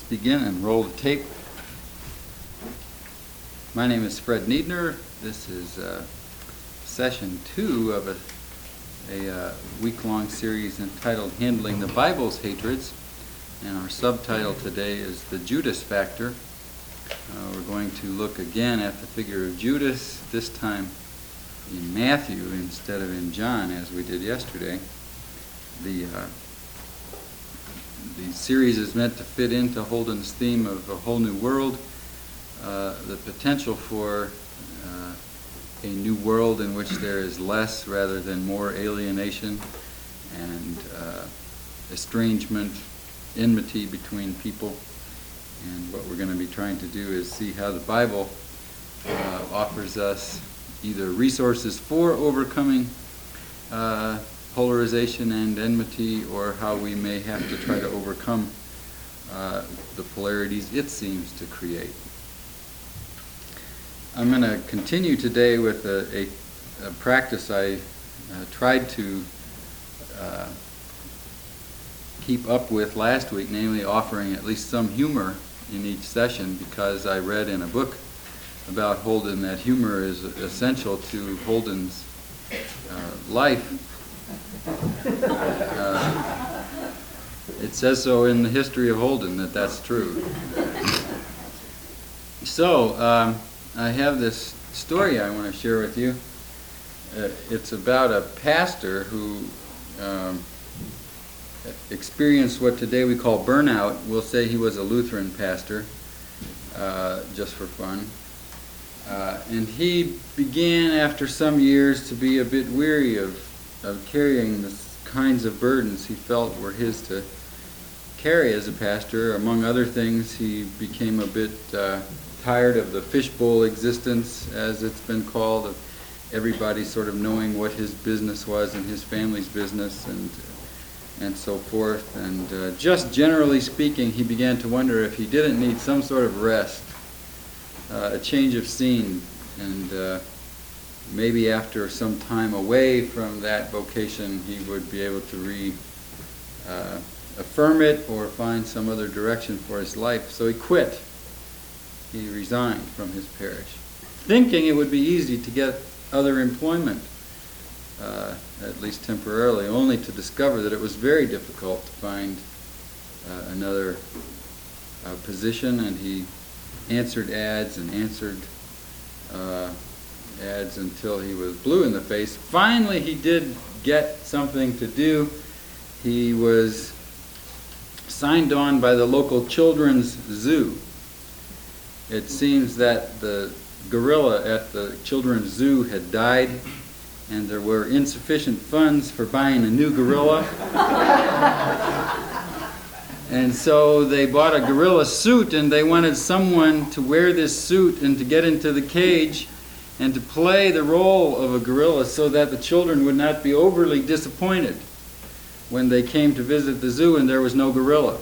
begin and roll the tape. My name is Fred Niedner. This is session 2 of a week-long series entitled Handling the Bible's Hatreds. And our subtitle today is The Judas Factor. We're going to look again at the figure of Judas, this time in Matthew instead of in John as we did yesterday. The series is meant to fit into Holden's theme of a whole new world, the potential for a new world in which there is less rather than more alienation and estrangement, enmity between people. And what we're going to be trying to do is see how the Bible offers us either resources for overcoming polarization and enmity, or how we may have to try to overcome the polarities it seems to create. I'm going to continue today with a practice I tried to keep up with last week, namely offering at least some humor in each session, because I read in a book about Holden that humor is essential to Holden's life. It says so in the history of Holden that that's true. So I have this story I want to share with you. It's about a pastor who experienced what today we call burnout. We'll say he was a Lutheran pastor, just for fun. And he began, after some years, to be a bit weary of carrying the kinds of burdens he felt were his to carry as a pastor. Among other things, he became a bit tired of the fishbowl existence, as it's been called, of everybody sort of knowing what his business was and his family's business and so forth. And just generally speaking, he began to wonder if he didn't need some sort of rest, a change of scene, and maybe after some time away from that vocation, he would be able to affirm it or find some other direction for his life. So he quit. He resigned from his parish, thinking it would be easy to get other employment, at least temporarily, only to discover that it was very difficult to find another position. And he answered ads and answered ads until he was blue in the face. Finally, he did get something to do. He was signed on by the local children's zoo. It seems that the gorilla at the children's zoo had died, and there were insufficient funds for buying a new gorilla. And so they bought a gorilla suit, and they wanted someone to wear this suit and to get into the cage and to play the role of a gorilla so that the children would not be overly disappointed when they came to visit the zoo and there was no gorilla.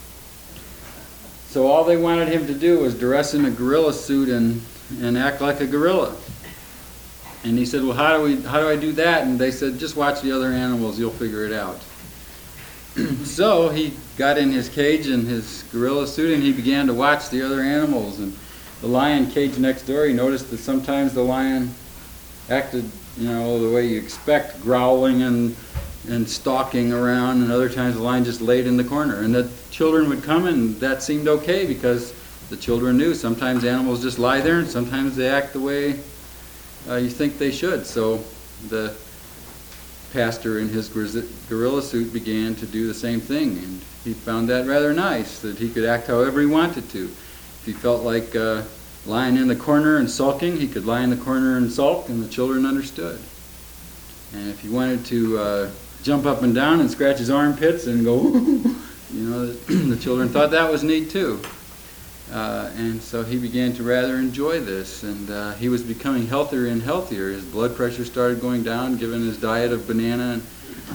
So all they wanted him to do was dress in a gorilla suit and act like a gorilla. And he said, well, how do I do that? And they said, just watch the other animals, you'll figure it out. So he got in his cage in his gorilla suit, and he began to watch the other animals. And the lion cage next door, he noticed that sometimes the lion acted, the way you expect, growling and stalking around, and other times the lion just laid in the corner. And the children would come, and that seemed okay, because the children knew sometimes animals just lie there, and sometimes they act the way you think they should. So the pastor in his gorilla suit began to do the same thing, and he found that rather nice, that he could act however he wanted to. If he felt like lying in the corner and sulking, he could lie in the corner and sulk, and the children understood. And if he wanted to jump up and down and scratch his armpits and go, the children thought that was neat too. And so he began to rather enjoy this, and he was becoming healthier and healthier. His blood pressure started going down, given his diet of banana and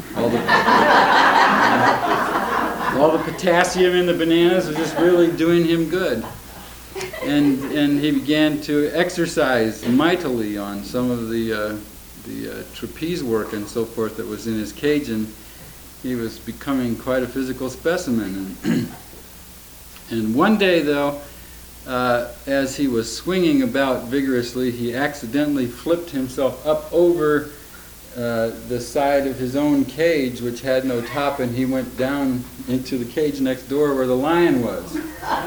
all the potassium in the bananas was just really doing him good. And he began to exercise mightily on some of the trapeze work and so forth that was in his cage, and he was becoming quite a physical specimen. And And one day, though, as he was swinging about vigorously, he accidentally flipped himself up over the side of his own cage, which had no top, and he went down into the cage next door where the lion was.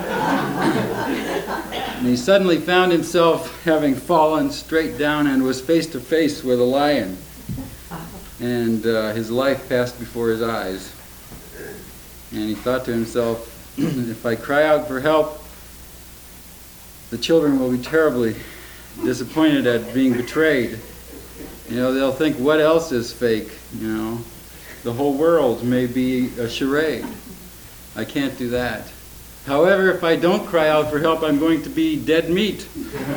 And he suddenly found himself having fallen straight down and was face to face with a lion. And his life passed before his eyes. And he thought to himself, if I cry out for help, the children will be terribly disappointed at being betrayed. They'll think, what else is fake? The whole world may be a charade. I can't do that. However, if I don't cry out for help, I'm going to be dead meat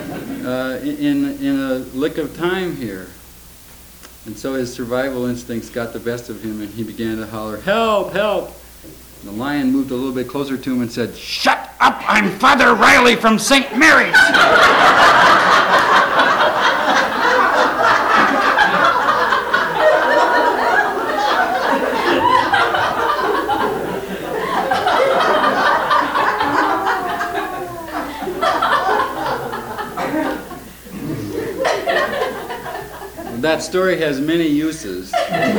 in a lick of time here. And so his survival instincts got the best of him, and he began to holler, "Help, help!" And the lion moved a little bit closer to him and said, "Shut up! I'm Father Riley from St. Mary's!" That story has many uses.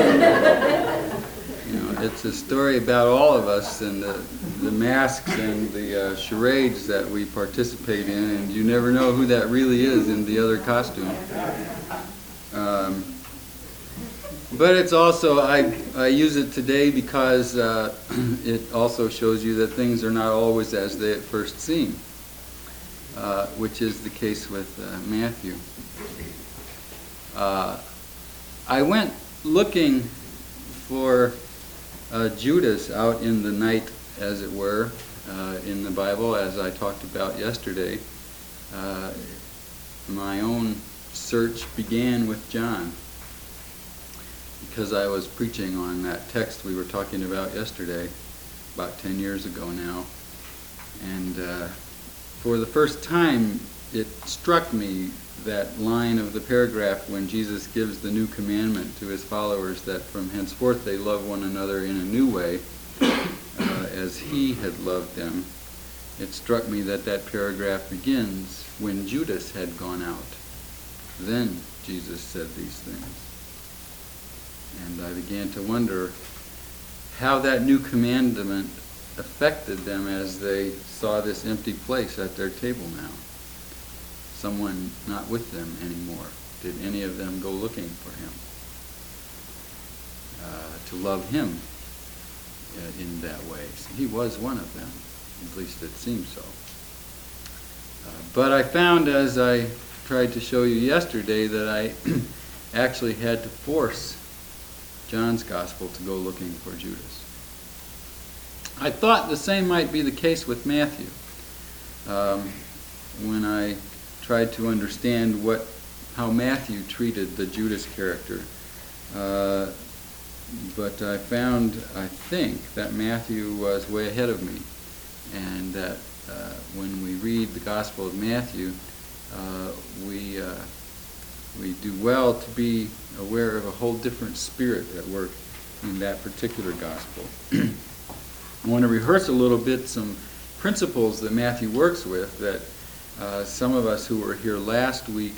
It's a story about all of us and the masks and the charades that we participate in, and you never know who that really is in the other costume. But it's also, I use it today because it also shows you that things are not always as they at first seem, which is the case with Matthew. I went looking for Judas out in the night, as it were, in the Bible, as I talked about yesterday. My own search began with John, because I was preaching on that text we were talking about yesterday, about 10 years ago now. And for the first time, it struck me, that line of the paragraph when Jesus gives the new commandment to his followers, that from henceforth they love one another in a new way, as he had loved them. It struck me that that paragraph begins when Judas had gone out. Then Jesus said these things. And I began to wonder how that new commandment affected them as they saw this empty place at their table now. Someone not with them anymore. Did any of them go looking for him? To love him in that way. He was one of them. At least it seemed so. But I found, as I tried to show you yesterday, that I actually had to force John's gospel to go looking for Judas. I thought the same might be the case with Matthew. When I tried to understand how Matthew treated the Judas character. But I think that Matthew was way ahead of me, and that when we read the Gospel of Matthew, we do well to be aware of a whole different spirit at work in that particular Gospel. I want to rehearse a little bit some principles that Matthew works with that some of us who were here last week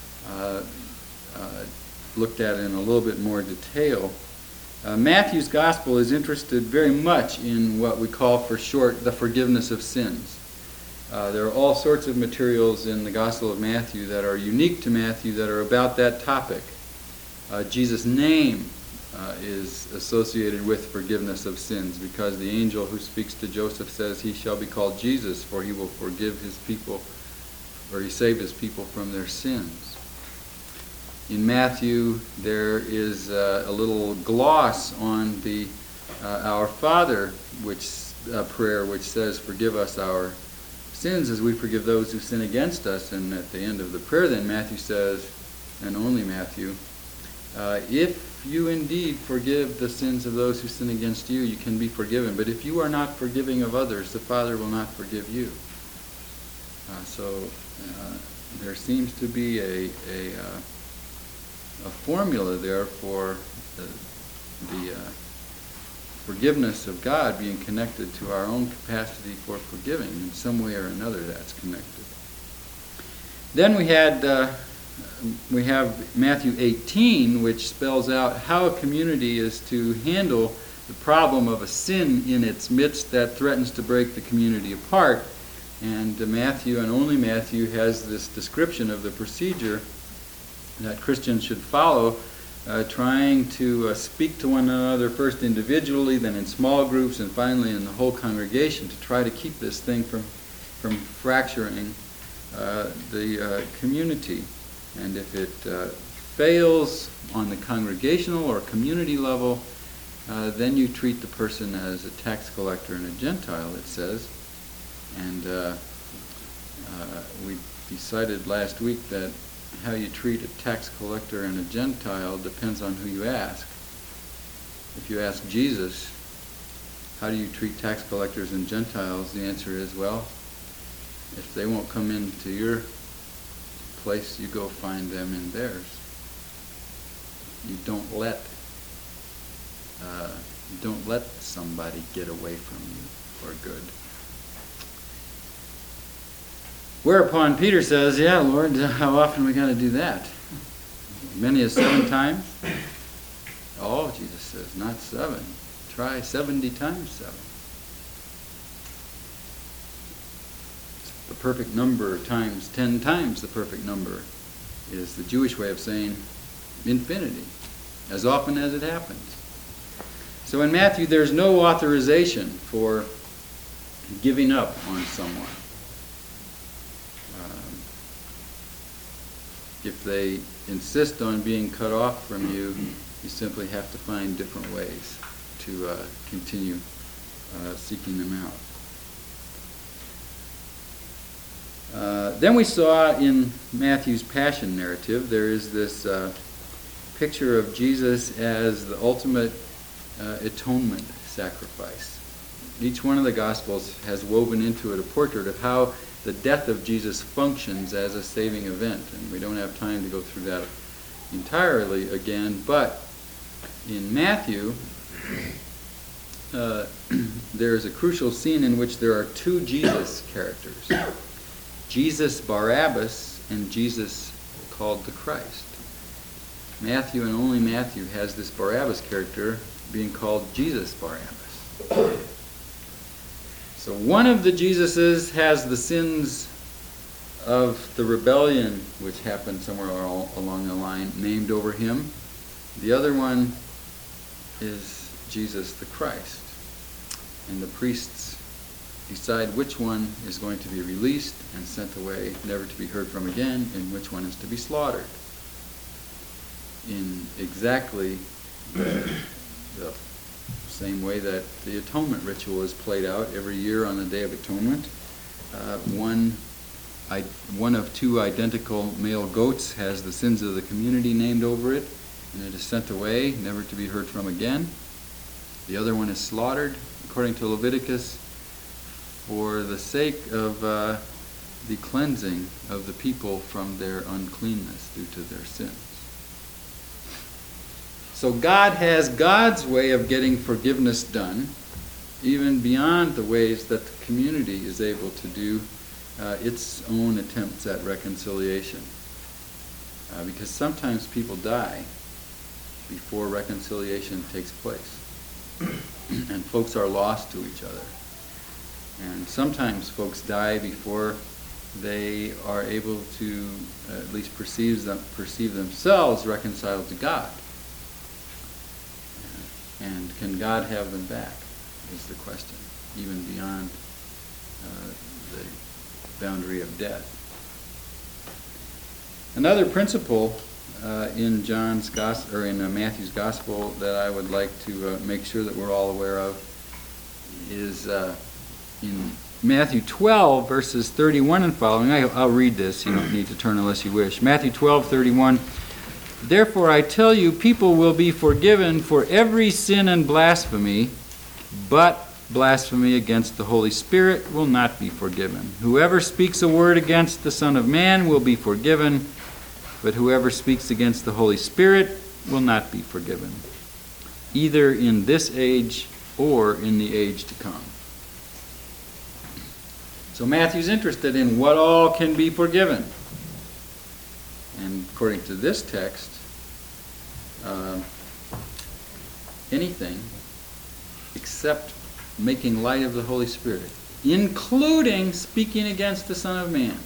looked at in a little bit more detail. Matthew's gospel is interested very much in what we call for short the forgiveness of sins. There are all sorts of materials in the Gospel of Matthew that are unique to Matthew that are about that topic. Jesus' name is associated with forgiveness of sins, because the angel who speaks to Joseph says he shall be called Jesus, for he will forgive his people, or he saved his people from their sins. In Matthew, there is a little gloss on the Our Father prayer, which says, "Forgive us our sins as we forgive those who sin against us." And at the end of the prayer, then, Matthew says, and only Matthew, if you indeed forgive the sins of those who sin against you, you can be forgiven. But if you are not forgiving of others, the Father will not forgive you. So there seems to be a formula there for the forgiveness of God being connected to our own capacity for forgiving. In some way or another, that's connected. Then we have Matthew 18, which spells out how a community is to handle the problem of a sin in its midst that threatens to break the community apart. And Matthew, and only Matthew, has this description of the procedure that Christians should follow, trying to speak to one another first individually, then in small groups, and finally in the whole congregation, to try to keep this thing from fracturing the community. And if it fails on the congregational or community level, then you treat the person as a tax collector and a Gentile, it says. And we decided last week that how you treat a tax collector and a Gentile depends on who you ask. If you ask Jesus, how do you treat tax collectors and Gentiles, the answer is, well, if they won't come into your place, you go find them in theirs. You don't let somebody get away from you for good. Whereupon Peter says, yeah, Lord, how often we got to do that? Many as 7 times? Oh, Jesus says, not 7. Try 70 times 7. The perfect number times 10 times the perfect number is the Jewish way of saying infinity, as often as it happens. So in Matthew, there's no authorization for giving up on someone. If they insist on being cut off from you, you simply have to find different ways to continue seeking them out. Then we saw in Matthew's Passion narrative, there is this picture of Jesus as the ultimate atonement sacrifice. Each one of the Gospels has woven into it a portrait of how the death of Jesus functions as a saving event. And we don't have time to go through that entirely again, but in Matthew, there is a crucial scene in which there are 2 Jesus characters. Jesus Barabbas and Jesus called the Christ. Matthew, and only Matthew, has this Barabbas character being called Jesus Barabbas. So one of the Jesuses has the sins of the rebellion, which happened somewhere along the line, named over him. The other one is Jesus the Christ. And the priests decide which one is going to be released and sent away, never to be heard from again, and which one is to be slaughtered. In exactly the same way that the atonement ritual is played out every year on the Day of Atonement. One of 2 identical male goats has the sins of the community named over it, and it is sent away, never to be heard from again. The other one is slaughtered, according to Leviticus, for the sake of the cleansing of the people from their uncleanness due to their sins. So God has God's way of getting forgiveness done, even beyond the ways that the community is able to do its own attempts at reconciliation. Because sometimes people die before reconciliation takes place. And folks are lost to each other. And sometimes folks die before they are able to at least perceive themselves reconciled to God. And can God have them back, is the question, even beyond the boundary of death. Another principle in John's gospel, or in Matthew's gospel, that I would like to make sure that we're all aware of is in Matthew 12, verses 31 and following. I'll read this. You don't need to turn unless you wish. Matthew 12:31. Therefore I tell you, people will be forgiven for every sin and blasphemy, but blasphemy against the Holy Spirit will not be forgiven. Whoever speaks a word against the Son of Man will be forgiven, but whoever speaks against the Holy Spirit will not be forgiven, either in this age or in the age to come. So Matthew's interested in what all can be forgiven. And according to this text, anything except making light of the Holy Spirit, including speaking against the Son of Man.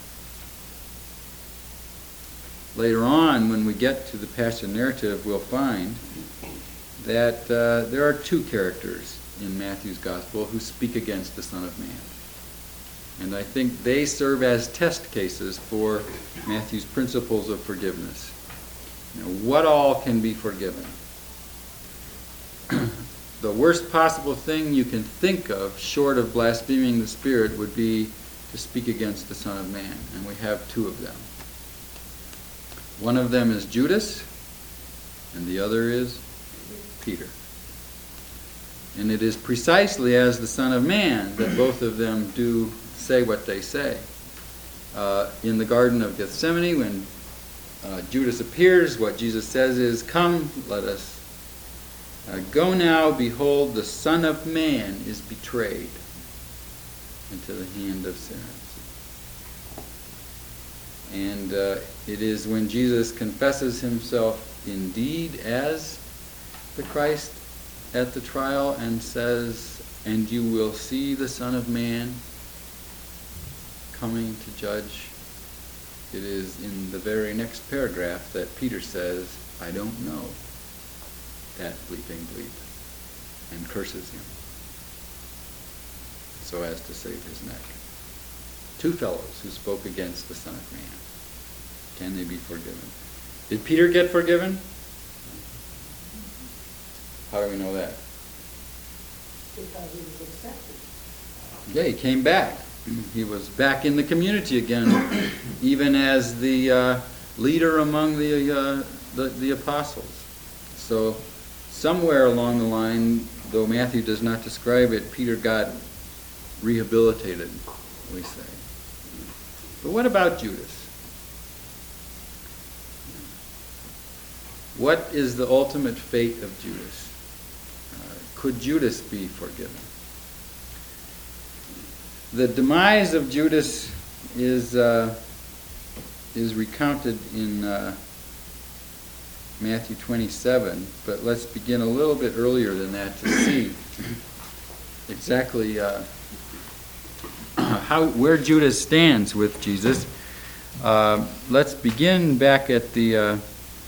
Later on, when we get to the Passion narrative, we'll find that there are two characters in Matthew's Gospel who speak against the Son of Man. And I think they serve as test cases for Matthew's principles of forgiveness. You know, what all can be forgiven? The worst possible thing you can think of, short of blaspheming the Spirit, would be to speak against the Son of Man. And we have two of them. One of them is Judas, and the other is Peter. And it is precisely as the Son of Man that both of them do say what they say. In the Garden of Gethsemane, when Judas appears, what Jesus says is, "Come, let us go now, behold, the Son of Man is betrayed into the hand of sinners." And it is when Jesus confesses himself indeed as the Christ at the trial and says, "And you will see the Son of Man coming to judge." It is in the very next paragraph that Peter says, "I don't know that bleeping bleep," and curses him so as to save his neck. Two fellows who spoke against the Son of Man. Can they be forgiven? Did Peter get forgiven? How do we know that? Because he was accepted. Yeah, he came back. He was back in the community again, even as the leader among the apostles. So somewhere along the line, though Matthew does not describe it, Peter got rehabilitated, we say. But what about Judas? What is the ultimate fate of Judas? Could Judas be forgiven? The demise of Judas is recounted in Matthew 27, but let's begin a little bit earlier than that to see exactly where Judas stands with Jesus. Let's begin back at the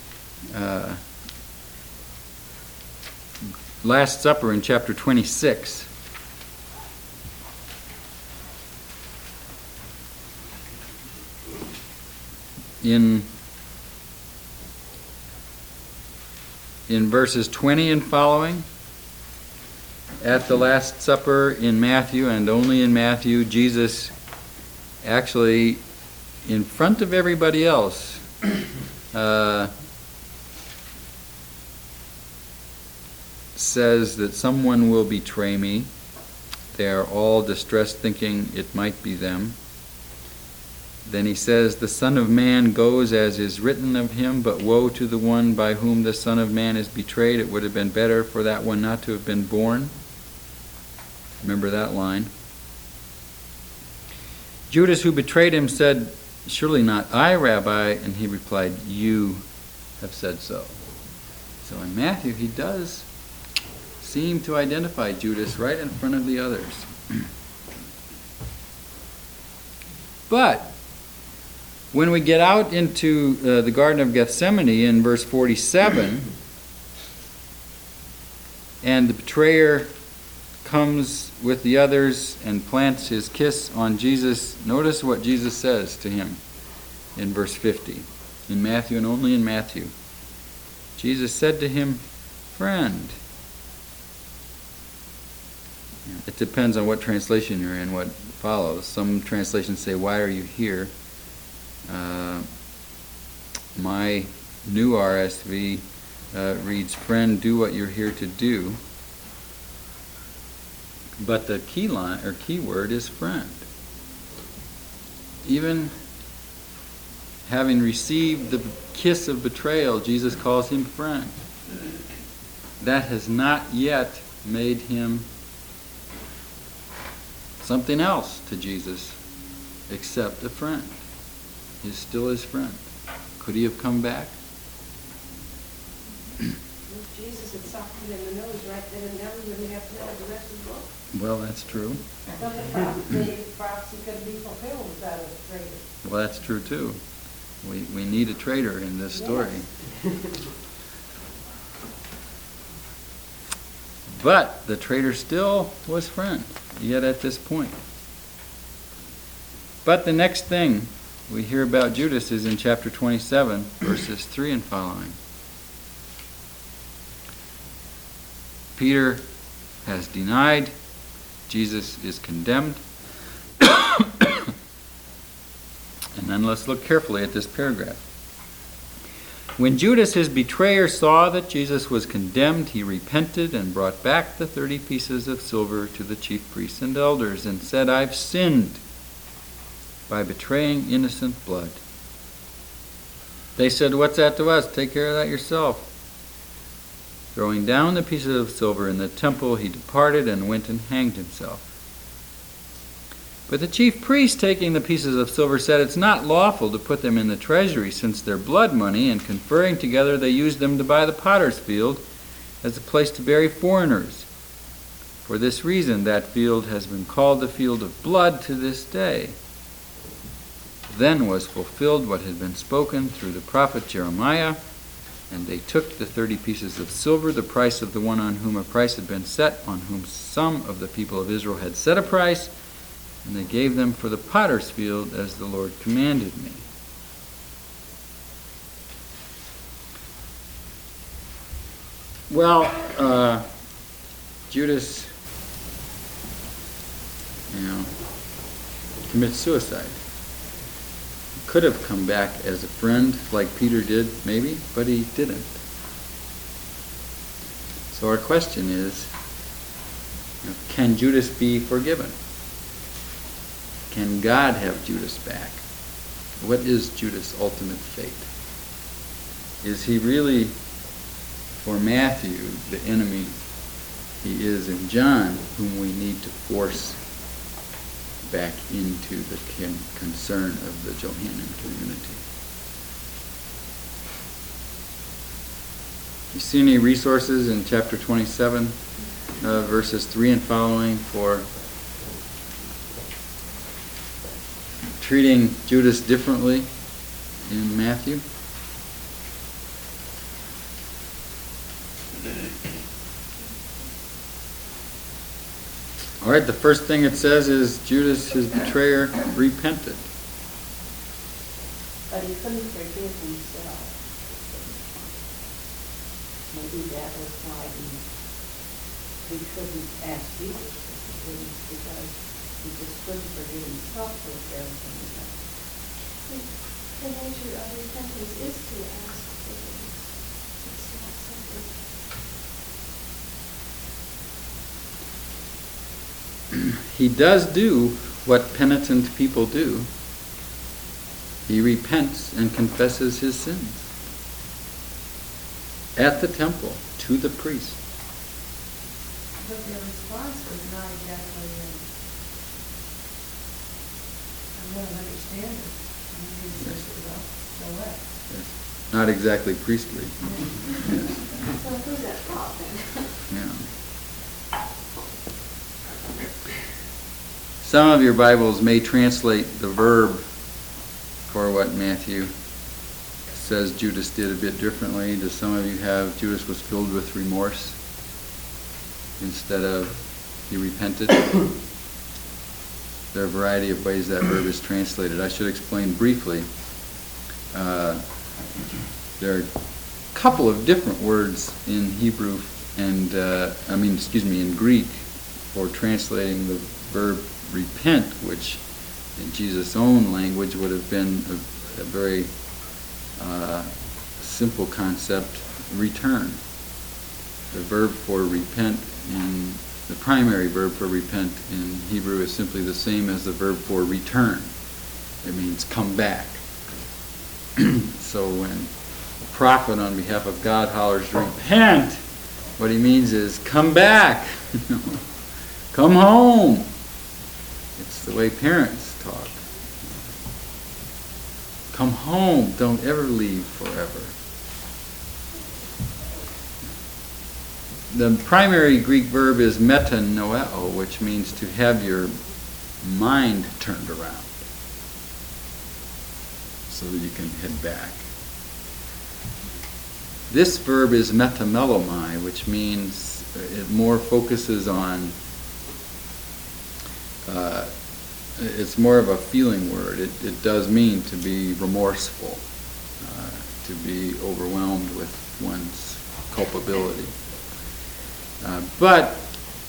Last Supper in chapter 26. In verses 20 and following, at the Last Supper in Matthew, and only in Matthew, Jesus actually, in front of everybody else, says that someone will betray me. They are all distressed, thinking it might be them. Then he says, "The Son of Man goes as is written of him, but woe to the one by whom the Son of Man is betrayed. It would have been better for that one not to have been born." Remember that line. Judas, who betrayed him, said, "Surely not I, Rabbi." And he replied, "You have said so." So in Matthew, he does seem to identify Judas right in front of the others. But when we get out into the Garden of Gethsemane in verse 47, and the betrayer comes with the others and plants his kiss on Jesus, notice what Jesus says to him in verse 50. In Matthew, and only in Matthew. Jesus said to him, "Friend." It depends on what translation you're in, what follows. Some translations say, "Why are you here?" My new RSV reads, "Friend, do what you're here to do." But the key line or key word is friend. Even having received the kiss of betrayal, Jesus calls him friend. That has not yet made him something else to Jesus except a friend. He's still his friend. Could he have come back? If Jesus had socked him in the nose right then and there, we wouldn't have to read the rest of the book. Well, that's true. But the prophecy couldn't be fulfilled without a traitor. Well, that's true too. We need a traitor in this story. Yes. But the traitor still was friend, yet at this point. But the next thing we hear about Judas is in chapter 27, verses 3 and following. Peter has denied, Jesus is condemned. And then let's look carefully at this paragraph. When Judas, his betrayer, saw that Jesus was condemned, he repented and brought back the 30 pieces of silver to the chief priests and elders and said, I've sinned by betraying innocent blood. They said, what's that to us? Take care of that yourself. Throwing down the pieces of silver in the temple, he departed and went and hanged himself. But the chief priest, taking the pieces of silver, said, it's not lawful to put them in the treasury, since they're blood money, and conferring together they used them to buy the potter's field as a place to bury foreigners. For this reason, that field has been called the field of blood to this day. Then was fulfilled what had been spoken through the prophet Jeremiah, and they took the 30 pieces of silver, the price of the one on whom a price had been set, on whom some of the people of Israel had set a price, and they gave them for the potter's field as the Lord commanded me. Well, Judas, commits suicide. He could have come back as a friend like Peter did, maybe, but he didn't. So our question is, can Judas be forgiven? Can God have Judas back? What is Judas' ultimate fate? Is he really, for Matthew, the enemy he is in John, whom we need to force back into the concern of the Johannine community? You see any resources in chapter 27, verses 3 and following for treating Judas differently in Matthew? All right, the first thing it says is Judas, his betrayer, repented. But he couldn't forgive himself. Maybe that was why he couldn't ask Jesus for forgiveness, because he just couldn't forgive himself for everything he done. The nature of repentance is to ask forgiveness. It's not something. He does do what penitent people do. He repents and confesses his sins at the temple to the priest. But their response was not exactly, I want to understand it. And he says, well, so what? Yes. Not exactly priestly. Yes. So who's at fault then? Yeah. Some of your Bibles may translate the verb for what Matthew says Judas did a bit differently. Do some of you have Judas was filled with remorse instead of he repented? There are a variety of ways that verb is translated. I should explain briefly. There are a couple of different words in Hebrew and, in Greek for translating the verb repent, which in Jesus' own language would have been a very simple concept, return. The verb for repent the primary verb for repent in Hebrew is simply the same as the verb for return. It means come back. So when a prophet on behalf of God hollers, repent, What he means is, come back. Come home. It's the way parents talk. Come home. Don't ever leave forever. The primary Greek verb is metanoeo, which means to have your mind turned around so that you can head back. This verb is metamelomai, which means it more focuses on, it's more of a feeling word. It does mean to be remorseful, to be overwhelmed with one's culpability. But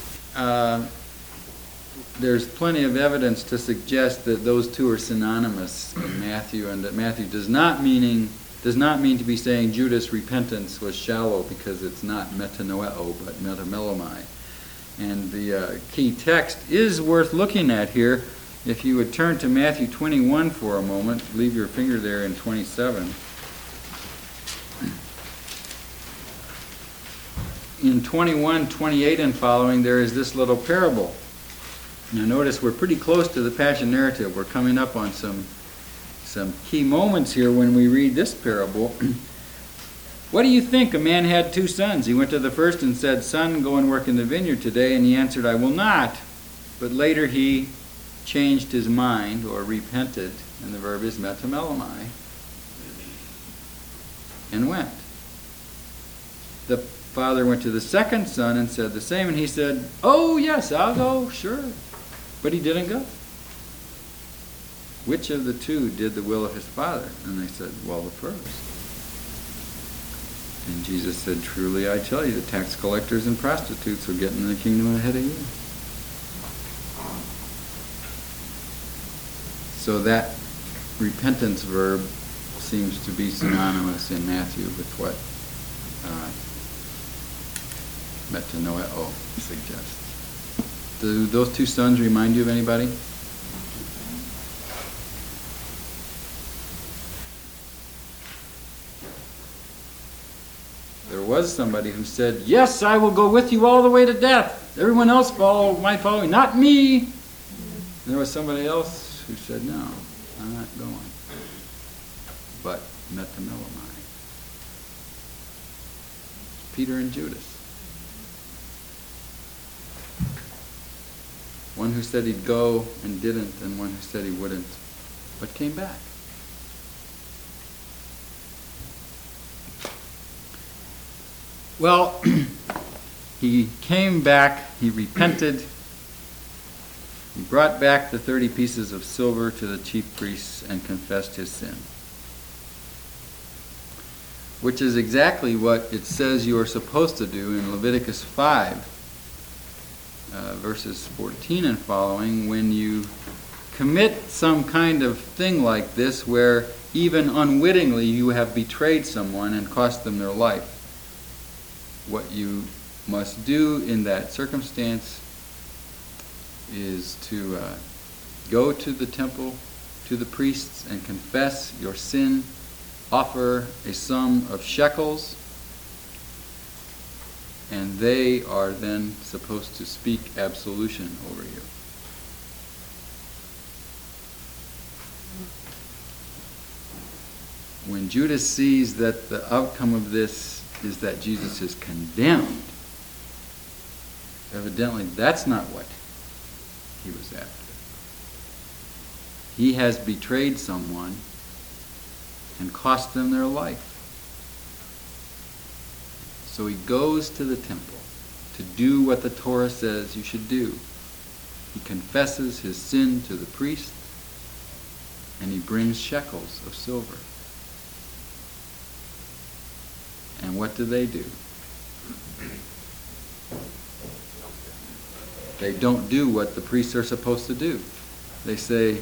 there's plenty of evidence to suggest that those two are synonymous in Matthew, and that Matthew does not mean to be saying Judas' repentance was shallow, because it's not metanoeo but metamelomai. And the key text is worth looking at here. If you would turn to Matthew 21 for a moment, leave your finger there in 27. In 21, 28 and following, there is this little parable. Now notice we're pretty close to the Passion narrative. We're coming up on some key moments here when we read this parable. What do you think? A man had 2 sons. He went to the first and said, "Son, go and work in the vineyard today." And he answered, "I will not." But later he changed his mind, or repented, and the verb is metamelomai, and went. The father went to the second son and said the same, and he said, "Oh yes, I'll go, sure." But he didn't go. Which of the 2 did the will of his father? And they said, "Well, the first." And Jesus said, "Truly I tell you, the tax collectors and prostitutes will get into the kingdom ahead of you." So that repentance verb seems to be synonymous in Matthew with what metanoeo suggests. Do those 2 sons remind you of anybody? There was somebody who said, "Yes, I will go with you all the way to death. Everyone else might follow me, not me." And there was somebody else who said, "No, I'm not going." But metamelomai. Peter and Judas. One who said he'd go and didn't, and one who said he wouldn't, but came back. Well, he came back, he repented, he brought back the 30 pieces of silver to the chief priests and confessed his sin. Which is exactly what it says you are supposed to do in Leviticus 5. Verses 14 and following, when you commit some kind of thing like this where even unwittingly you have betrayed someone and cost them their life, what you must do in that circumstance is to go to the temple, to the priests, and confess your sin, offer a sum of shekels, and they are then supposed to speak absolution over you. When Judas sees that the outcome of this is that Jesus is condemned, evidently that's not what he was after. He has betrayed someone and cost them their life. So he goes to the temple to do what the Torah says you should do. He confesses his sin to the priest, and he brings shekels of silver. And what do? They don't do what the priests are supposed to do. They say,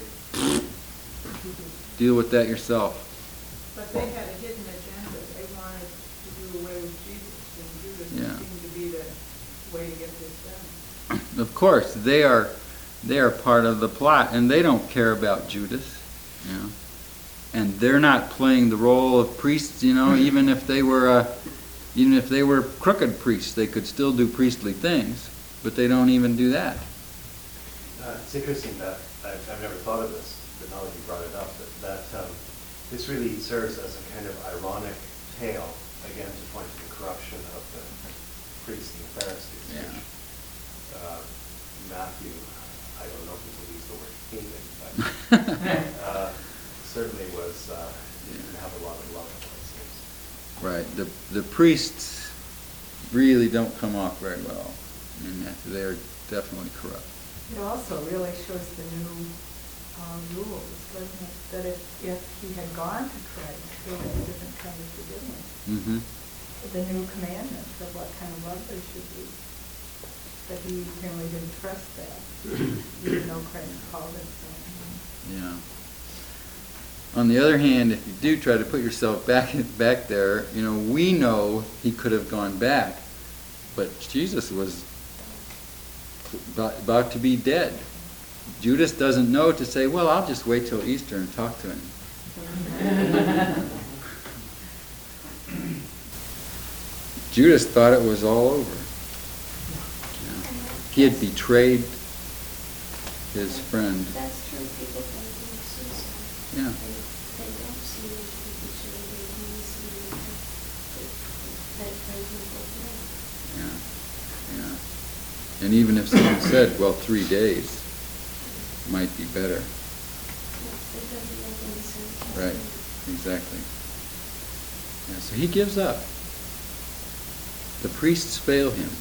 "Deal with that yourself." But they had a hidden agenda. They wanted to do away with Jesus, and Judas seemed to be the way to get this done. Of course, they are part of the plot, and they don't care about Judas, and they're not playing the role of priests, even if they were Even if they were crooked priests, they could still do priestly things, but they don't even do that. It's interesting that I've never thought of this, but now that you brought it up, that this really serves as a kind of ironic tale, again, to point to the corruption of the priests and the Pharisees. Yeah. Which, Matthew, I don't know if he will use the word hated, but certainly didn't have a lot of love for those things. Right. The priests really don't come off very well in Matthew. They're definitely corrupt. It also really shows the new rules, doesn't it? That if he had gone to Christ, there would be a different kind of forgiveness. Mm-hmm. The new commandments of what kind of love there should be. But he apparently didn't trust that, even though Christ called it so. Yeah. On the other hand, if you do try to put yourself back there, we know he could have gone back, but Jesus was about to be dead. Judas doesn't know to say, well, I'll just wait till Easter and talk to him. Judas thought it was all over. He had betrayed his friend. That's true. People can commit suicide. Yeah. They don't see it as betrayal. They only see it that they will go through. Yeah. Yeah. And even if someone said, well, 3 days might be better. It doesn't make any sense. Right. Exactly. Yeah, so he gives up. The priests fail him.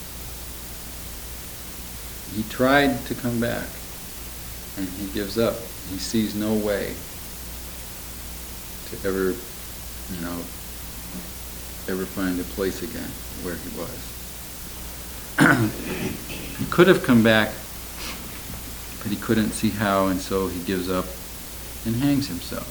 He tried to come back, and he gives up. He sees no way to ever find a place again where he was. He could have come back, but he couldn't see how, and so he gives up and hangs himself.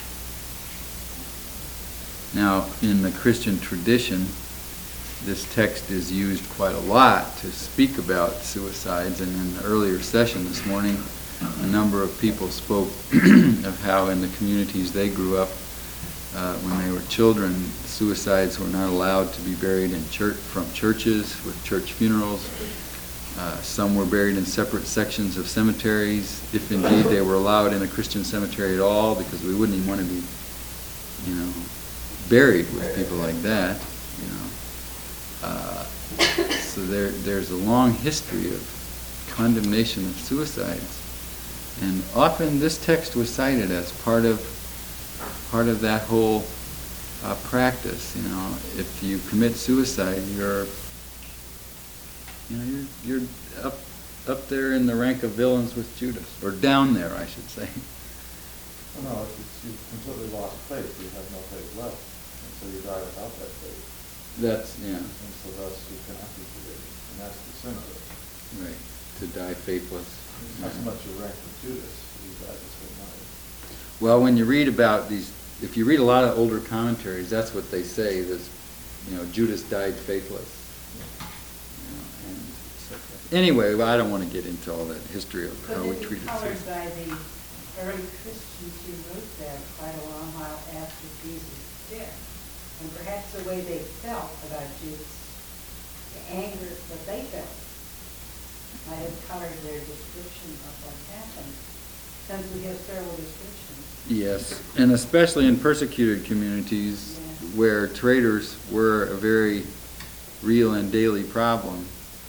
Now, in the Christian tradition, this text is used quite a lot to speak about suicides, and in the earlier session this morning, a number of people spoke of how in the communities they grew up, when they were children, suicides were not allowed to be buried in from churches with church funerals. Some were buried in separate sections of cemeteries, if indeed they were allowed in a Christian cemetery at all, because we wouldn't even want to be, buried with people like that. So there's a long history of condemnation of suicides, and often this text was cited as part of that whole practice. If you commit suicide, you're up there in the rank of villains with Judas, or down there, I should say. Well, no, you've completely lost faith. You have no faith left, and so you die without that faith. That's, yeah. And so thus you cannot be forgiven, and that's the sin of it. Right, to die faithless. Not so much your rank with Judas, he died the same night. Well, when you read about these, if you read a lot of older commentaries, that's what they say, this, Judas died faithless. And so forth. Anyway, I don't want to get into all that history of how we treated But it's suicide. colored by the early Christians who wrote that quite a long while after Jesus was dead. And perhaps the way they felt about Judas, the anger that they felt, might have colored their description of what happened, since we have several descriptions. Yes, and especially in persecuted communities where traitors were a very real and daily problem.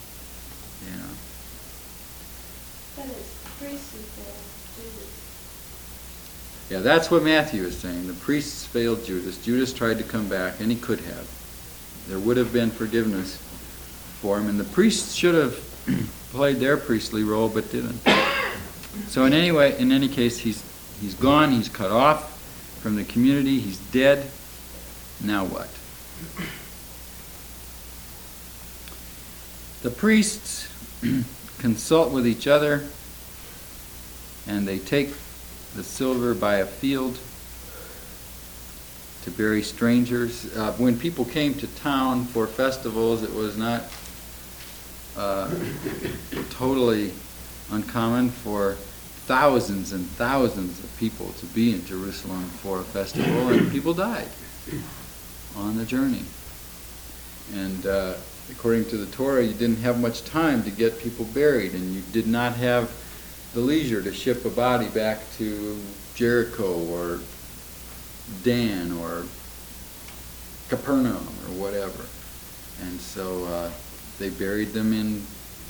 But it's priests who fail Judas. Yeah, that's what Matthew is saying. The priests failed Judas. Judas tried to come back, and he could have. There would have been forgiveness for him, and the priests should have played their priestly role, but didn't. So in any case, he's gone. He's cut off from the community. He's dead. Now what? The priests consult with each other, and they take the silver by a field to bury strangers. When people came to town for festivals, it was not totally uncommon for thousands and thousands of people to be in Jerusalem for a festival, and people died on the journey. And according to the Torah, you didn't have much time to get people buried, and you did not have the leisure to ship a body back to Jericho or Dan or Capernaum or whatever. And so they buried them in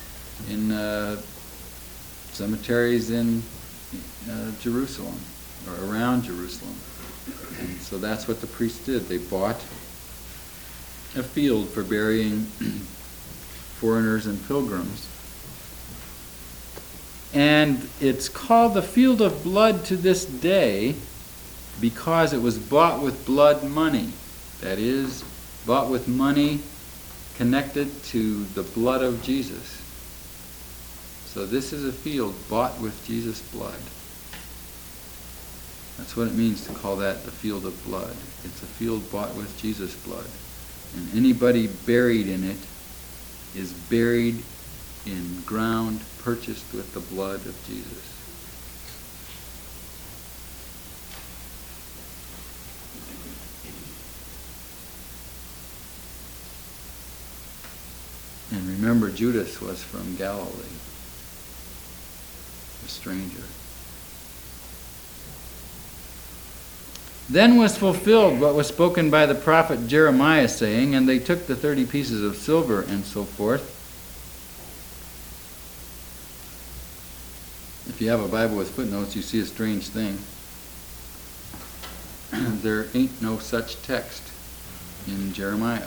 cemeteries in Jerusalem or around Jerusalem. And so that's what the priests did. They bought a field for burying foreigners and pilgrims. And it's called the Field of Blood to this day because it was bought with blood money. That is, bought with money connected to the blood of Jesus. So this is a field bought with Jesus' blood. That's what it means to call that the field of blood. It's a field bought with Jesus' blood. And anybody buried in it is buried in ground purchased with the blood of Jesus. And remember, Judas was from Galilee, a stranger. Then was fulfilled what was spoken by the prophet Jeremiah, saying, and they took the 30 pieces of silver and so forth. If you have a Bible with footnotes, you see a strange thing. There ain't no such text in Jeremiah.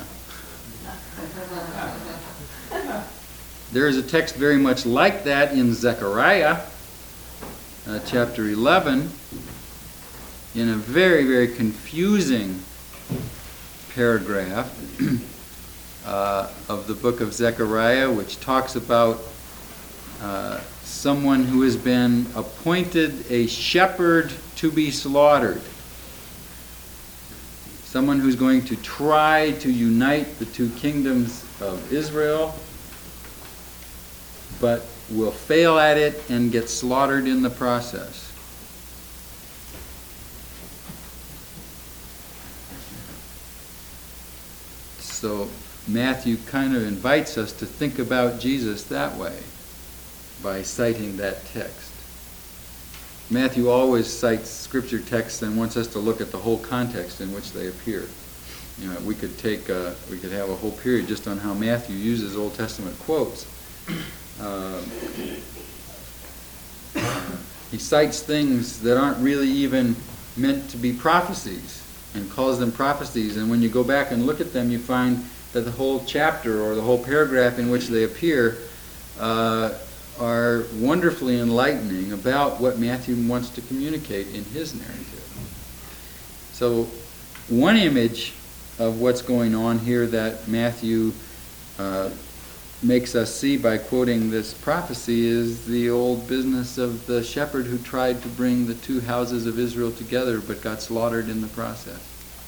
There is a text very much like that in Zechariah, chapter 11, in a very, very confusing paragraph of the book of Zechariah, which talks about someone who has been appointed a shepherd to be slaughtered. Someone who's going to try to unite the two kingdoms of Israel, but will fail at it and get slaughtered in the process. So Matthew kind of invites us to think about Jesus that way by citing that text. Matthew always cites scripture texts and wants us to look at the whole context in which they appear. You know, we could have a whole period just on how Matthew uses Old Testament quotes. He cites things that aren't really even meant to be prophecies and calls them prophecies, and when you go back and look at them, you find that the whole chapter or the whole paragraph in which they appear are wonderfully enlightening about what Matthew wants to communicate in his narrative. So one image of what's going on here that Matthew makes us see by quoting this prophecy is the old business of the shepherd who tried to bring the two houses of Israel together but got slaughtered in the process.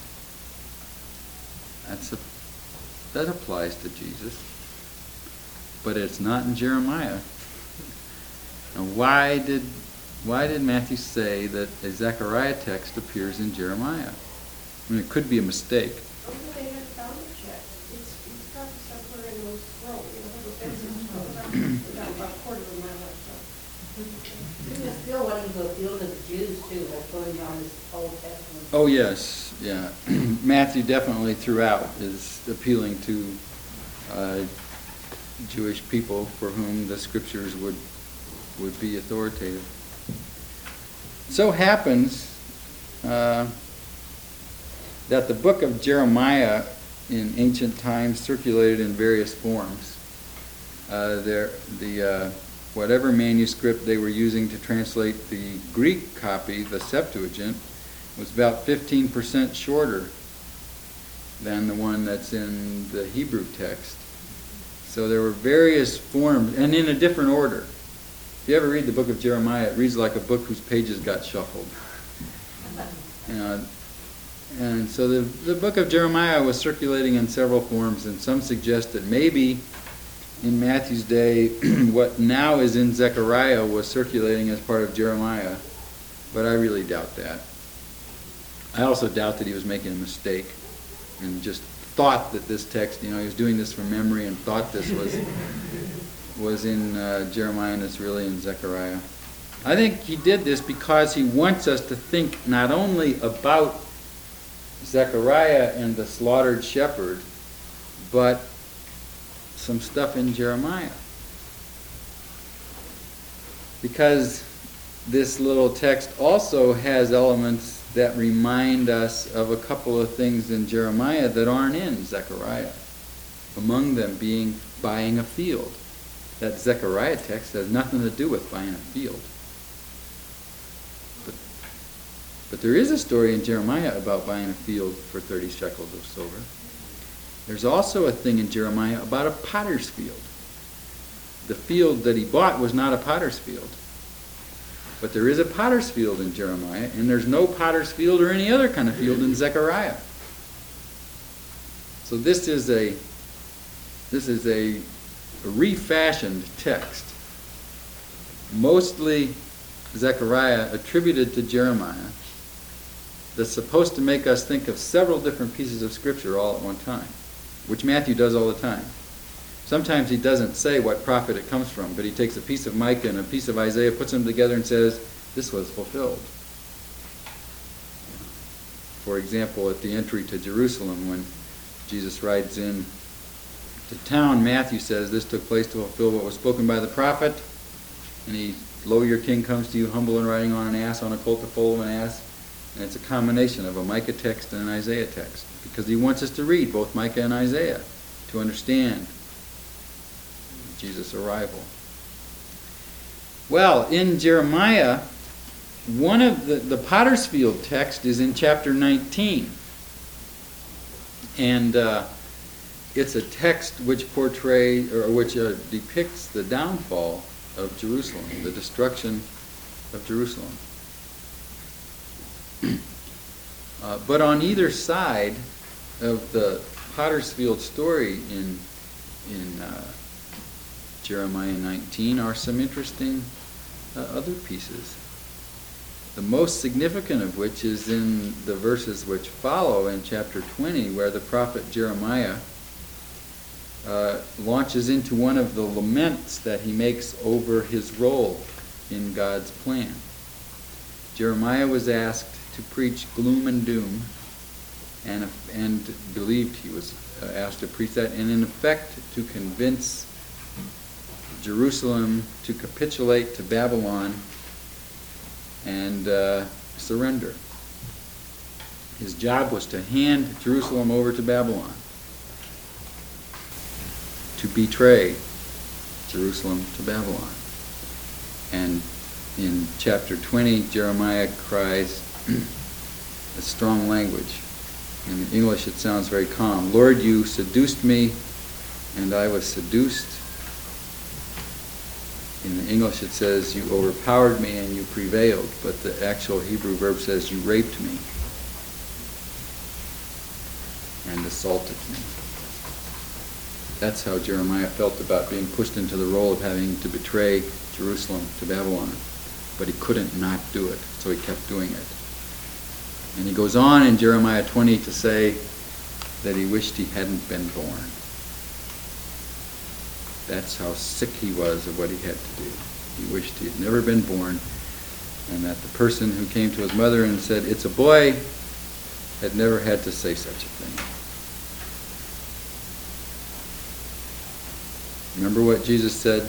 That applies to Jesus, but it's not in Jeremiah. And why did Matthew say that a Zechariah text appears in Jeremiah? I mean, it could be a mistake. Oh, they haven't found it yet. It's got somewhere in those scrolls. You know, the fences about a quarter of a mile or so. He was still wanting to appeal to the Jews too, by putting on this Old Testament. Oh yes, yeah. Matthew definitely throughout is appealing to Jewish people for whom the scriptures would be authoritative. So happens that the book of Jeremiah in ancient times circulated in various forms. Whatever manuscript they were using to translate the Greek copy, the Septuagint, was about 15% shorter than the one that's in the Hebrew text. So there were various forms, and in a different order. If you ever read the book of Jeremiah, it reads like a book whose pages got shuffled. And so the book of Jeremiah was circulating in several forms, and some suggest that maybe in Matthew's day, what now is in Zechariah was circulating as part of Jeremiah, but I really doubt that. I also doubt that he was making a mistake and just thought that this text, he was doing this from memory and thought this was in Jeremiah and it's really in Zechariah. I think he did this because he wants us to think not only about Zechariah and the slaughtered shepherd, but some stuff in Jeremiah. Because this little text also has elements that remind us of a couple of things in Jeremiah that aren't in Zechariah. Among them being buying a field. That Zechariah text has nothing to do with buying a field. But there is a story in Jeremiah about buying a field for 30 shekels of silver. There's also a thing in Jeremiah about a potter's field. The field that he bought was not a potter's field. But there is a potter's field in Jeremiah, and there's no potter's field or any other kind of field in Zechariah. So this is a refashioned text. Mostly Zechariah attributed to Jeremiah, that's supposed to make us think of several different pieces of Scripture all at one time, which Matthew does all the time. Sometimes he doesn't say what prophet it comes from, but he takes a piece of Micah and a piece of Isaiah, puts them together and says, this was fulfilled. For example, at the entry to Jerusalem, when Jesus rides in to town, Matthew says this took place to fulfill what was spoken by the prophet. And lo, your king comes to you humble and riding on an ass, on a colt, the foal of an ass. And it's a combination of a Micah text and an Isaiah text, because he wants us to read both Micah and Isaiah to understand Jesus' arrival. Well, in Jeremiah, one of the potter's field text is in chapter 19. And it's a text which depicts the downfall of Jerusalem, the destruction of Jerusalem. But on either side of the potter's field story in Jeremiah 19 are some interesting other pieces. The most significant of which is in the verses which follow in chapter 20, where the prophet Jeremiah launches into one of the laments that he makes over his role in God's plan. Jeremiah was asked to preach gloom and doom, and believed he was asked to preach that, and in effect to convince Jerusalem to capitulate to Babylon and surrender. His job was to hand Jerusalem over to Babylon, to betray Jerusalem to Babylon. And in chapter 20, Jeremiah cries a strong language. In English it sounds very calm. Lord, you seduced me, and I was seduced. In English it says, you overpowered me and you prevailed, but the actual Hebrew verb says, you raped me and assaulted me. That's how Jeremiah felt about being pushed into the role of having to betray Jerusalem to Babylon. But he couldn't not do it, so he kept doing it. And he goes on in Jeremiah 20 to say that he wished he hadn't been born. That's how sick he was of what he had to do. He wished he had never been born, and that the person who came to his mother and said, it's a boy, had never had to say such a thing. Remember what Jesus said?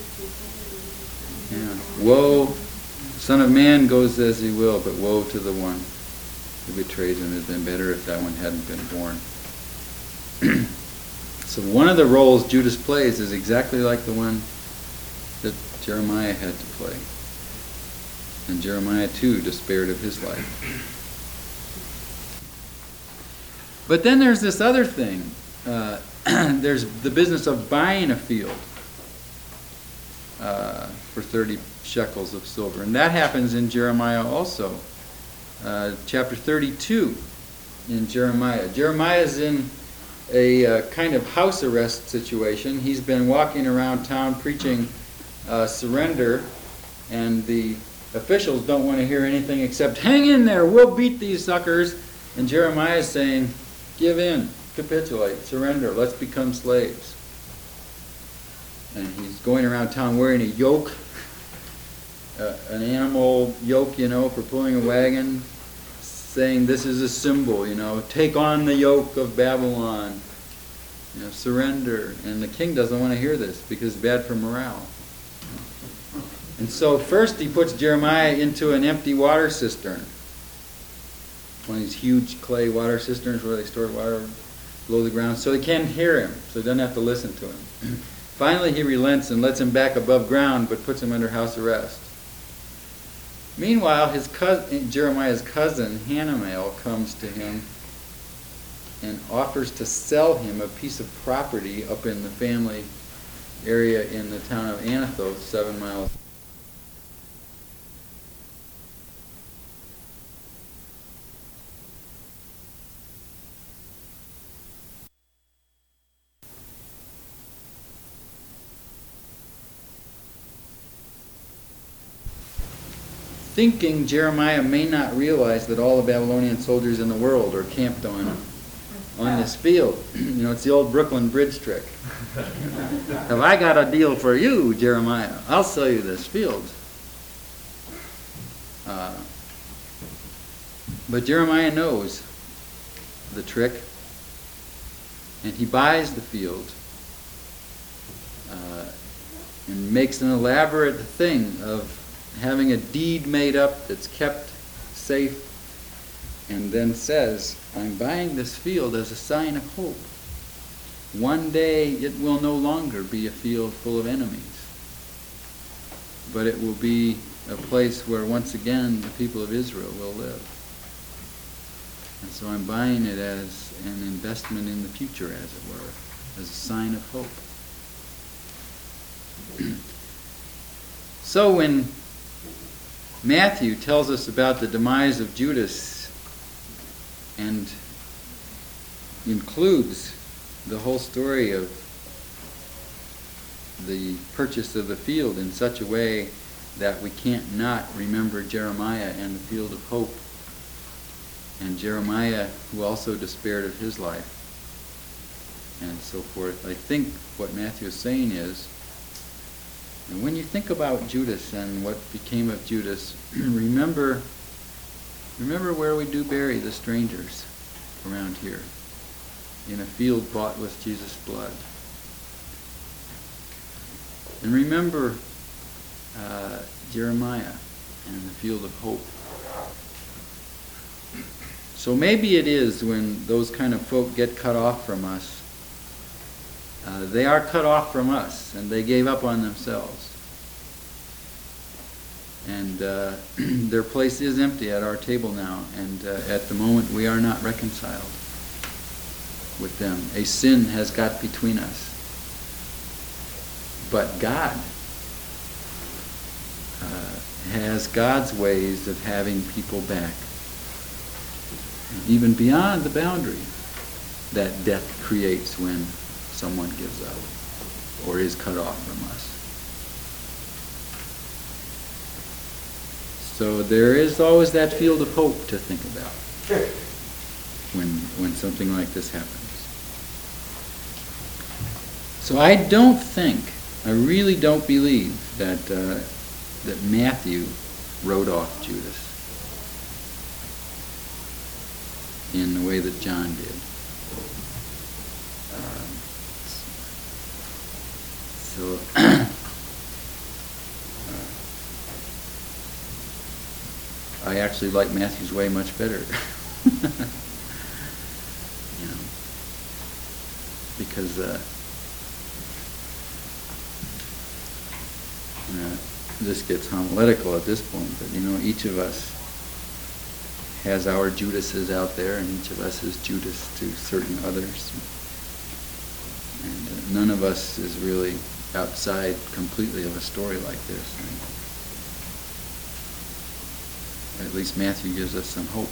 Yeah. Woe, Son of Man goes as he will, but woe to the one who betrays him. It would have been better if that one hadn't been born. So one of the roles Judas plays is exactly like the one that Jeremiah had to play. And Jeremiah too despaired of his life. But then there's this other thing. There's the business of buying a field for 30 shekels of silver. And that happens in Jeremiah also. Chapter 32 in Jeremiah. Jeremiah's in a kind of house arrest situation. He's been walking around town preaching surrender, and the officials don't want to hear anything except, hang in there, we'll beat these suckers. And Jeremiah is saying, give in, capitulate, surrender, let's become slaves. And he's going around town wearing a yoke, an animal yoke, for pulling a wagon, saying this is a symbol, take on the yoke of Babylon, surrender. And the king doesn't want to hear this because it's bad for morale. And so first he puts Jeremiah into an empty water cistern. One of these huge clay water cisterns where they store water below the ground, so they can't hear him, so he doesn't have to listen to him. Finally he relents and lets him back above ground, but puts him under house arrest. Meanwhile, Jeremiah's cousin, Hanamel, comes to him and offers to sell him a piece of property up in the family area in the town of Anathoth, 7 miles. Thinking Jeremiah may not realize that all the Babylonian soldiers in the world are camped on this field. It's the old Brooklyn Bridge trick. Have I got a deal for you, Jeremiah? I'll sell you this field. But Jeremiah knows the trick, and he buys the field and makes an elaborate thing of having a deed made up that's kept safe, and then says, I'm buying this field as a sign of hope. One day it will no longer be a field full of enemies, but it will be a place where once again the people of Israel will live. And so I'm buying it as an investment in the future, as it were, as a sign of hope. So when Matthew tells us about the demise of Judas and includes the whole story of the purchase of the field in such a way that we can't not remember Jeremiah and the field of hope, and Jeremiah who also despaired of his life, and so forth. I think what Matthew is saying is, and when you think about Judas and what became of Judas, remember where we do bury the strangers around here, in a field bought with Jesus' blood. And remember Jeremiah and the field of hope. So maybe it is when those kind of folk get cut off from us, they are cut off from us, and they gave up on themselves. And their place is empty at our table now, and at the moment we are not reconciled with them. A sin has got between us. But God has God's ways of having people back, even beyond the boundary that death creates when someone gives up or is cut off from us. So there is always that field of hope to think about when something like this happens. So I really don't believe that Matthew wrote off Judas in the way that John did. I actually like Matthew's way much better. Because this gets homiletical at this point, but each of us has our Judases out there, and each of us is Judas to certain others. And none of us is really outside completely of a story like this. And at least Matthew gives us some hope.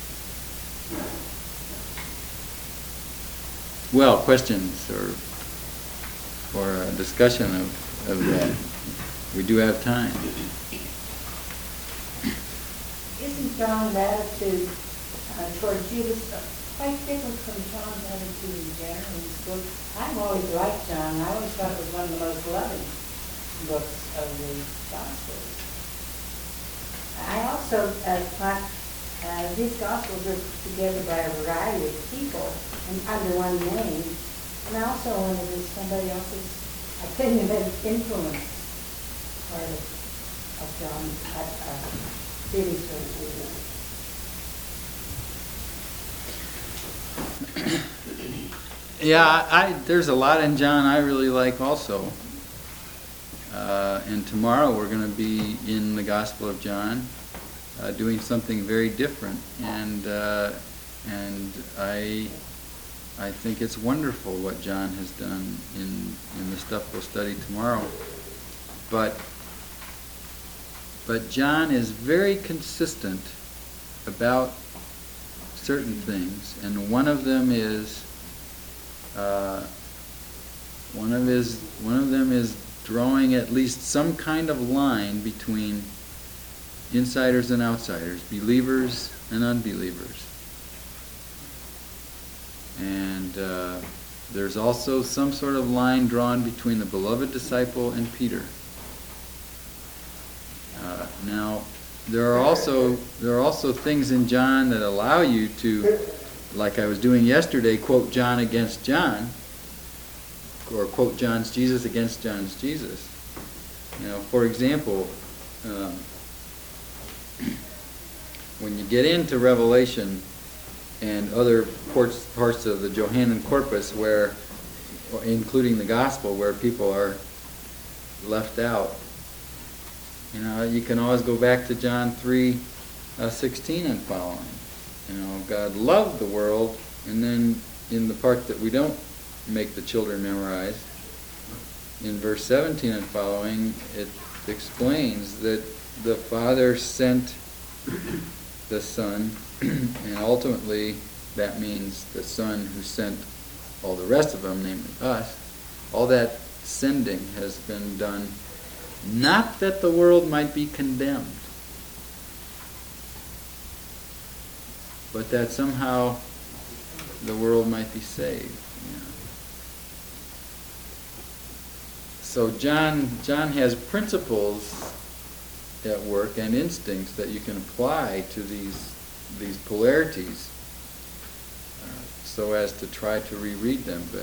Well, questions or a discussion of that? We do have time. Isn't John's attitude toward Judas quite different from John's attitude in general in his book. I've always liked John. I always thought it was one of the most loving books of the Gospels. I also thought these Gospels are put together by a variety of people and under one name. And I also wondered if somebody else's opinion had influenced part of John's feelings towards Jesus. Yeah, there's a lot in John I really like also. And tomorrow we're going to be in the Gospel of John, doing something very different. And I think it's wonderful what John has done in the stuff we'll study tomorrow. But John is very consistent about certain things, and one of them is drawing at least some kind of line between insiders and outsiders, believers and unbelievers. And there's also some sort of line drawn between the beloved disciple and Peter. Now, there are also things in John that allow you to, like I was doing yesterday, quote John against John, or quote John's Jesus against John's Jesus. You know, for example, when you get into Revelation and other parts of the Johannine corpus, where, including the Gospel, where people are left out, you know, you can always go back to John 3:16 and following. You know, God loved the world, and then in the part that we don't make the children memorize, in verse 17 and following, it explains that the Father sent the Son, and ultimately that means the Son who sent all the rest of them, namely us. All that sending has been done not that the world might be condemned, but that somehow the world might be saved. You know. So John has principles at work and instincts that you can apply to these polarities, so as to try to reread them. But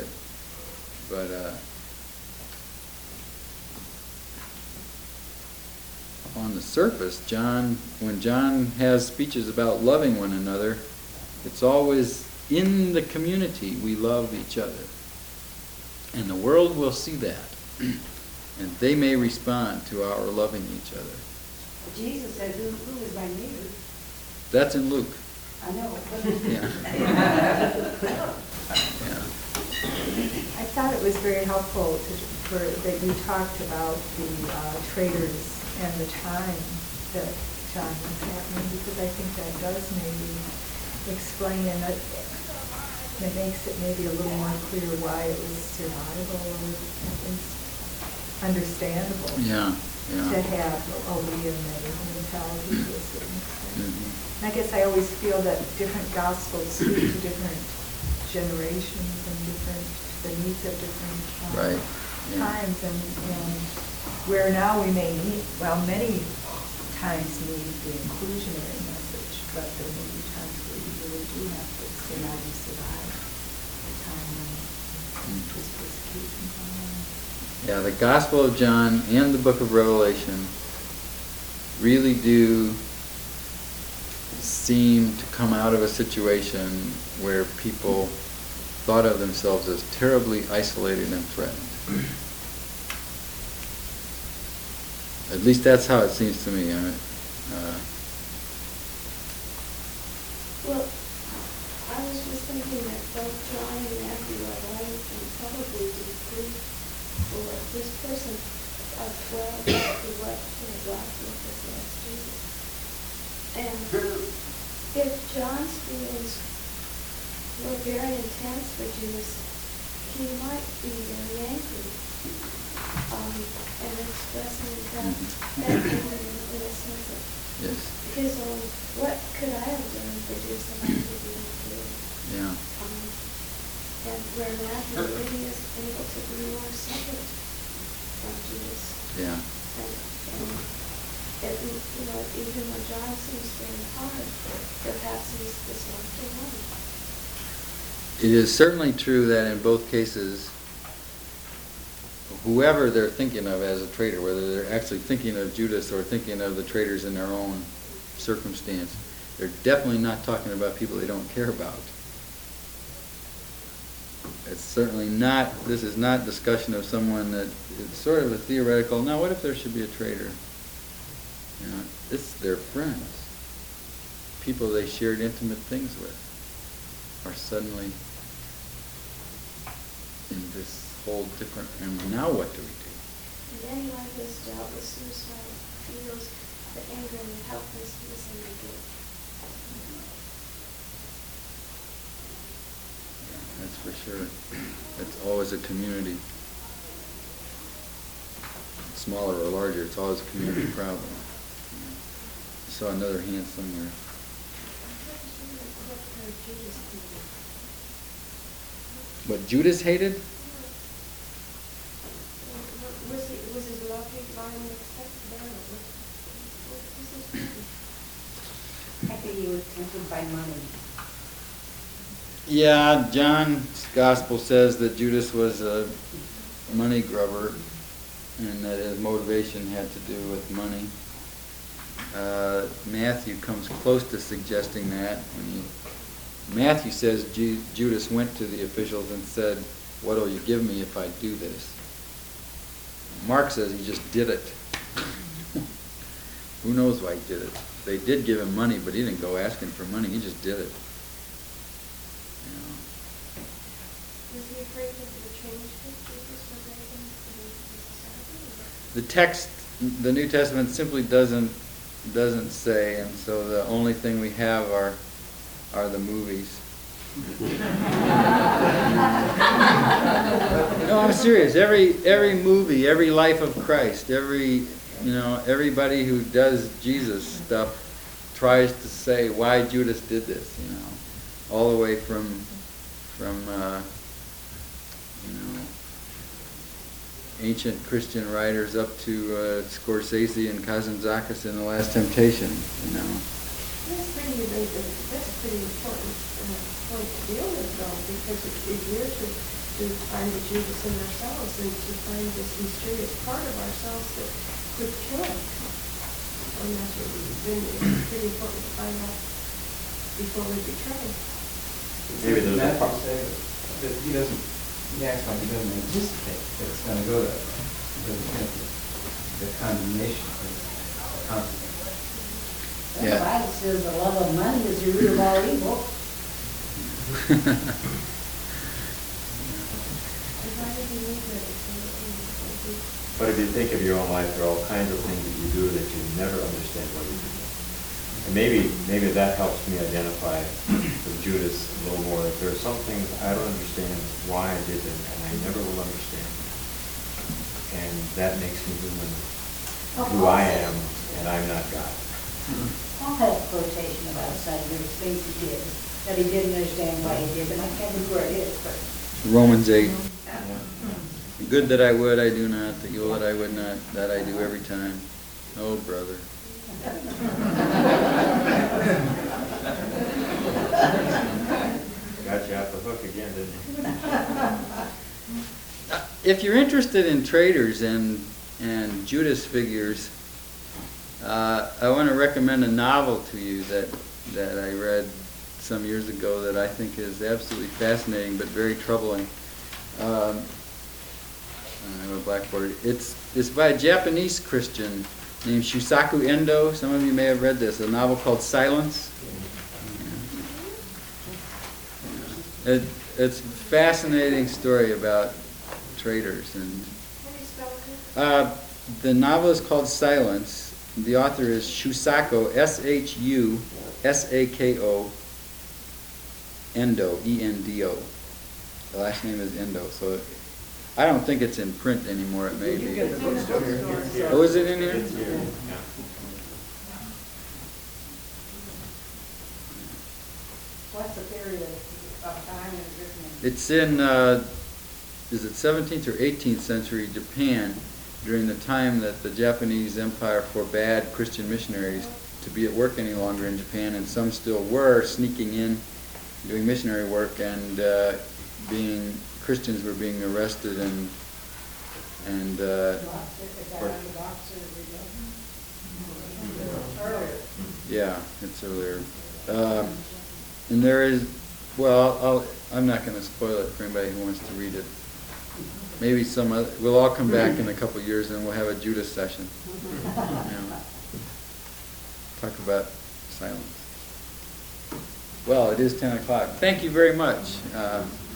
on the surface, when John has speeches about loving one another, it's always in the community we love each other. And the world will see that. And they may respond to our loving each other. Jesus said, who is my neighbor? That's in Luke. I know. Yeah. Yeah. I thought it was very helpful that you talked about the traders and the time that John was happening, because I think that does maybe explain, and it makes it maybe a little more clear why it was survivable, or at least understandable. Yeah. To have a reunited mentality to a certain extent. Mm-hmm. And I guess I always feel that different gospels speak to different generations and the needs of different Right. Yeah. times, and where now we may need, many times need the inclusionary message, but there may be times where you really do have to say how you survive the time when this persecution going on. Yeah, the Gospel of John and the book of Revelation really do seem to come out of a situation where people thought of themselves as terribly isolated and threatened. At least that's how it seems to me. Well, I was just thinking that both John and Matthew are writing and probably be free for this person of 12 to what his life with this last Jesus. And if John's feelings were very intense for Jesus, he might be very angry and expressing that anger in a sense of Yes. his own, what could I have done for Jesus and I could be able to do? Yeah. where Matthew really is able to be more separate from Judas. Yeah. And, you know, even when John seems very hard, perhaps he's this softer one. It is certainly true that in both cases, whoever they're thinking of as a traitor, whether they're actually thinking of Judas or thinking of the traitors in their own circumstance, they're definitely not talking about people they don't care about. It's certainly not, this is not discussion of someone that, it's sort of a theoretical, now what if there should be a traitor? You know, it's their friends. People they shared intimate things with are suddenly in this whole different, and now what do we do? And anyone who has dealt with suicide feels the anger and the helplessness and the guilt. That's for sure. It's always a community. Smaller or larger, it's always a community problem. I saw another hand somewhere. What Judas hated? Was his love hate line accepted there? What was his problem? I think he was tempted by money. Yeah, John's gospel says that Judas was a money grubber and that his motivation had to do with money. Matthew comes close to suggesting that. Matthew says Judas went to the officials and said, "What will you give me if I do this?" Mark says he just did it. Who knows why he did it? They did give him money, but he didn't go asking for money. He just did it. Was he afraid of the change that Jesus was making in the society? The text, the New Testament simply doesn't say, and so the only thing we have are the movies. No, I'm serious. Every movie, every Life of Christ, everybody who does Jesus stuff tries to say why Judas did this. All the way from ancient Christian writers up to Scorsese and Kazantzakis in The Last Temptation. That's pretty important point to deal with, though, because if we're to find the Judas in ourselves and to find this mysterious part of ourselves that could kill us, and that's what it's pretty important to find out before we betray. Maybe there's a part that he acts like he doesn't anticipate that it's going to go that way. He doesn't think the condemnation is a consequence. Well, the Bible says the love of money is the root of all evil. But if you think of your own life, there are all kinds of things that you do that you never understand why you do. And maybe that helps me identify with Judas a little more. That there are some things I don't understand why I did them, and I never will understand. And that makes me human, who I am, and I'm not God. Paul had a quotation about some things he did that he didn't understand why he did them. I can't remember where it is, but Romans 8. The good that I would, I do not. The evil that I would not, that I do every time. Oh, brother. Got you off the hook again, didn't you? If you're interested in traders and Judas figures, I want to recommend a novel to you that I read some years ago that I think is absolutely fascinating but very troubling. I have a blackboard. It's by a Japanese Christian named Shusaku Endo. Some of you may have read this. A novel called Silence. It's a fascinating story about traders. And the novel is called Silence. The author is Shusako, Shusako, Endo, E-N-D-O. The last name is Endo. So I don't think it's in print anymore. It may be. Oh, is it in here? It's here. what's the period of time it's written in? It's in, is it 17th or 18th century Japan, during the time that the Japanese Empire forbade Christian missionaries to be at work any longer in Japan, and some still were sneaking in, doing missionary work, and Christians were being arrested and Is that or- on the Boxer Rebellion? Earlier. yeah, it's earlier. And there is, well, I'm not going to spoil it for anybody who wants to read it. Maybe some other, we'll all come back in a couple of years and we'll have a Judas session. Yeah. Talk about silence. Well, it is 10 o'clock. Thank you very much.